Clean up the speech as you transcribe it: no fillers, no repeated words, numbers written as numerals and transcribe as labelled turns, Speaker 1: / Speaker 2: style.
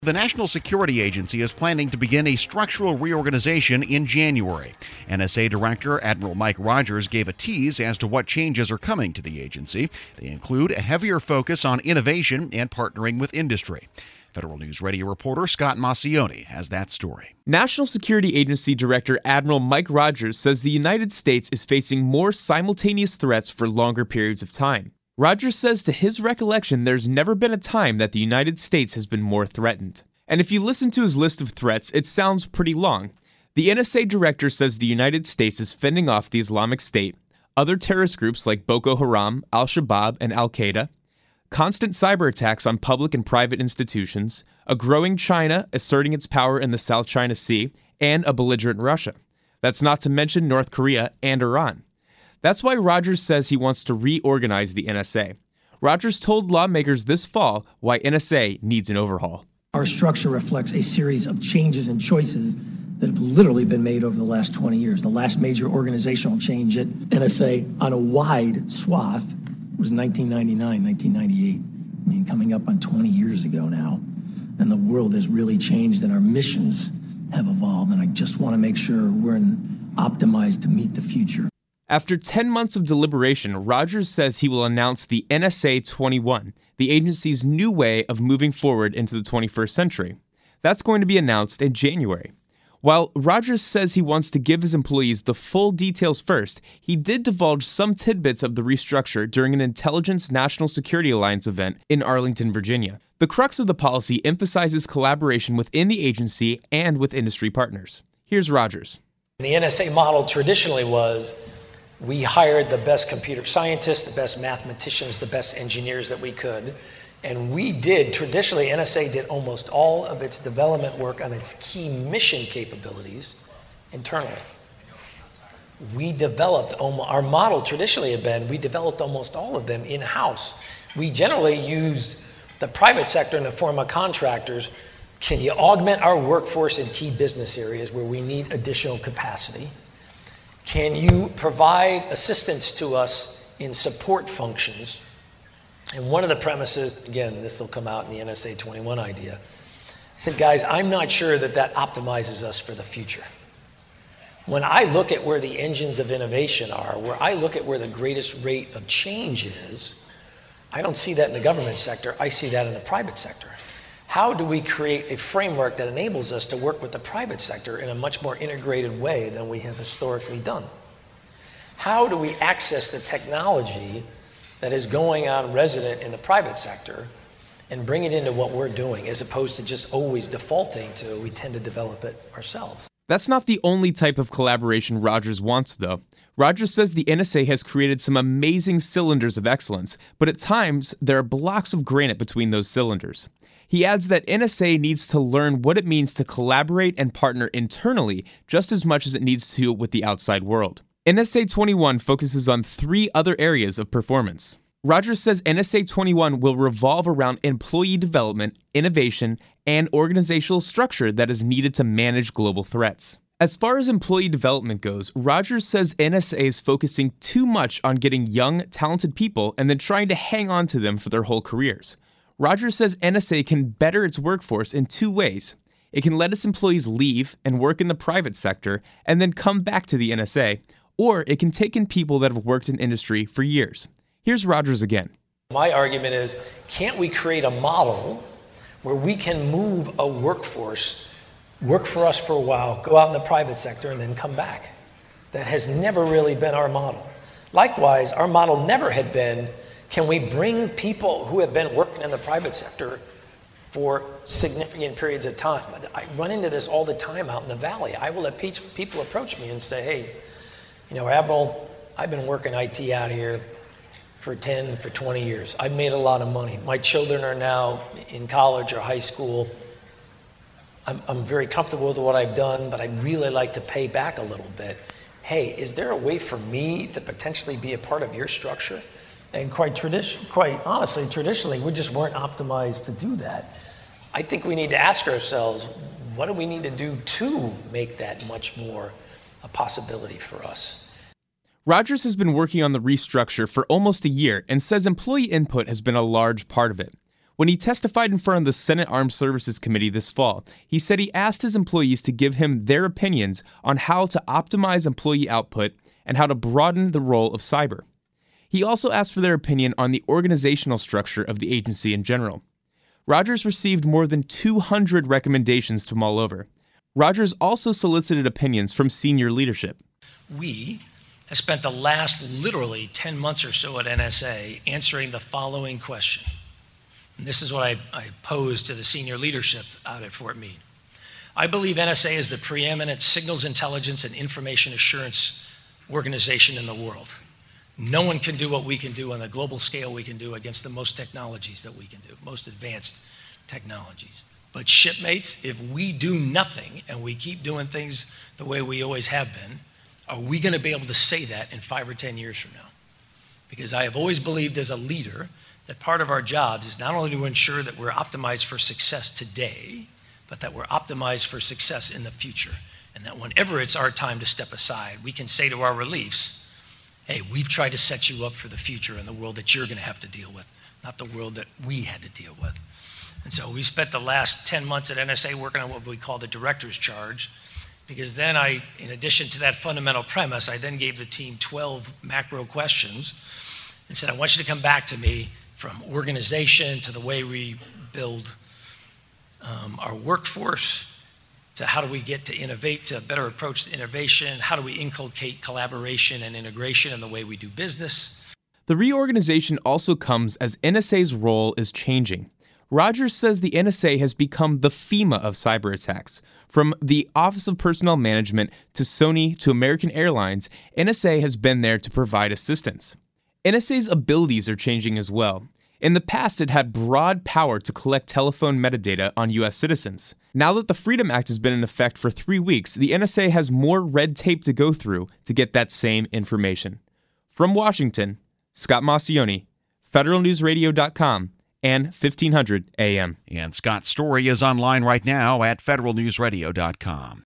Speaker 1: The National Security Agency is planning to begin a structural reorganization in January. NSA Director Admiral Mike Rogers gave a tease as to what changes are coming to the agency. They include a heavier focus on innovation and partnering with industry. Federal News Radio reporter Scott Maucione has that story.
Speaker 2: National Security Agency Director Admiral Mike Rogers says the United States is facing more simultaneous threats for longer periods of time. Rogers says to his recollection, there's never been a time that the United States has been more threatened. And if you listen to his list of threats, it sounds pretty long. The NSA director says the United States is fending off the Islamic State, other terrorist groups like Boko Haram, Al-Shabaab, and Al-Qaeda, constant cyber attacks on public and private institutions, a growing China asserting its power in the South China Sea, and a belligerent Russia. That's not to mention North Korea and Iran. That's why Rogers says he wants to reorganize the NSA. Rogers told lawmakers this fall why NSA needs an overhaul.
Speaker 3: Our structure reflects a series of changes and choices that have literally been made over the last 20 years. The last major organizational change at NSA on a wide swath was 1999, 1998. I mean, coming up on 20 years ago now. And the world has really changed and our missions have evolved. And I just want to make sure we're optimized to meet the future.
Speaker 2: After 10 months of deliberation, Rogers says he will announce the NSA 21, the agency's new way of moving forward into the 21st century. That's going to be announced in January. While Rogers says he wants to give his employees the full details first, he did divulge some tidbits of the restructure during an Intelligence National Security Alliance event in Arlington, Virginia. The crux of the policy emphasizes collaboration within the agency and with industry partners. Here's Rogers.
Speaker 4: The NSA model traditionally was we hired the best computer scientists, the best mathematicians, the best engineers that we could. And traditionally, NSA did almost all of its development work on its key mission capabilities internally. We developed, our model traditionally had been, we developed almost all of them in-house. We generally used the private sector in the form of contractors. Can you augment our workforce in key business areas where we need additional capacity? Can you provide assistance to us in support functions? And one of the premises, again, this will come out in the NSA 21 idea, I said, guys, I'm not sure that optimizes us for the future. When I look at where the engines of innovation are, where I look at where the greatest rate of change is, I don't see that in the government sector, I see that in the private sector. How do we create a framework that enables us to work with the private sector in a much more integrated way than we have historically done? How do we access the technology that is going on resident in the private sector and bring it into what we're doing, as opposed to just always defaulting to we tend to develop it ourselves?
Speaker 2: That's not the only type of collaboration Rogers wants, though. Rogers says the NSA has created some amazing cylinders of excellence, but at times there are blocks of granite between those cylinders. He adds that NSA needs to learn what it means to collaborate and partner internally just as much as it needs to with the outside world. NSA 21 focuses on 3 other areas of performance. Rogers says NSA 21 will revolve around employee development, innovation, and organizational structure that is needed to manage global threats. As far as employee development goes, Rogers says NSA is focusing too much on getting young, talented people and then trying to hang on to them for their whole careers. Rogers says NSA can better its workforce in 2 ways. It can let its employees leave and work in the private sector and then come back to the NSA, or it can take in people that have worked in industry for years. Here's Rogers again.
Speaker 4: My argument is, can't we create a model where we can move a workforce, work for us for a while, go out in the private sector, and then come back? That has never really been our model. Likewise, our model never had been, can we bring people who have been working in the private sector for significant periods of time? I run into this all the time out in the Valley. I will let people approach me and say, hey, Admiral, I've been working IT out here for 20 years. I've made a lot of money. My children are now in college or high school. I'm very comfortable with what I've done, but I'd really like to pay back a little bit. Hey, is there a way for me to potentially be a part of your structure? And quite honestly, traditionally, we just weren't optimized to do that. I think we need to ask ourselves, what do we need to do to make that much more a possibility for us?
Speaker 2: Rogers has been working on the restructure for almost a year and says employee input has been a large part of it. When he testified in front of the Senate Armed Services Committee this fall, he said he asked his employees to give him their opinions on how to optimize employee output and how to broaden the role of cyber. He also asked for their opinion on the organizational structure of the agency in general. Rogers received more than 200 recommendations to mull over. Rogers also solicited opinions from senior leadership.
Speaker 4: We have spent the last literally 10 months or so at NSA answering the following question. And this is what I posed to the senior leadership out at Fort Meade. I believe NSA is the preeminent signals intelligence and information assurance organization in the world. No one can do what we can do on the global scale we can do against the most technologies that we can do, most advanced technologies. But shipmates, if we do nothing and we keep doing things the way we always have been, are we going to be able to say that in 5 or 10 years from now? Because I have always believed as a leader that part of our job is not only to ensure that we're optimized for success today, but that we're optimized for success in the future. And that whenever it's our time to step aside, we can say to our reliefs, hey, we've tried to set you up for the future and the world that you're going to have to deal with, not the world that we had to deal with. And so we spent the last 10 months at NSA working on what we call the director's charge, because then in addition to that fundamental premise, I then gave the team 12 macro questions and said, I want you to come back to me from organization to the way we build our workforce, to how do we get to innovate, to a better approach to innovation, how do we inculcate collaboration and integration in the way we do business.
Speaker 2: The reorganization also comes as NSA's role is changing. Rogers says the NSA has become the FEMA of cyber attacks. From the Office of Personnel Management to Sony to American Airlines, NSA has been there to provide assistance. NSA's abilities are changing as well. In the past, it had broad power to collect telephone metadata on U.S. citizens. Now that the Freedom Act has been in effect for 3 weeks, the NSA has more red tape to go through to get that same information. From Washington, Scott Maucione, federalnewsradio.com, and 1500 AM.
Speaker 1: And Scott's story is online right now at federalnewsradio.com.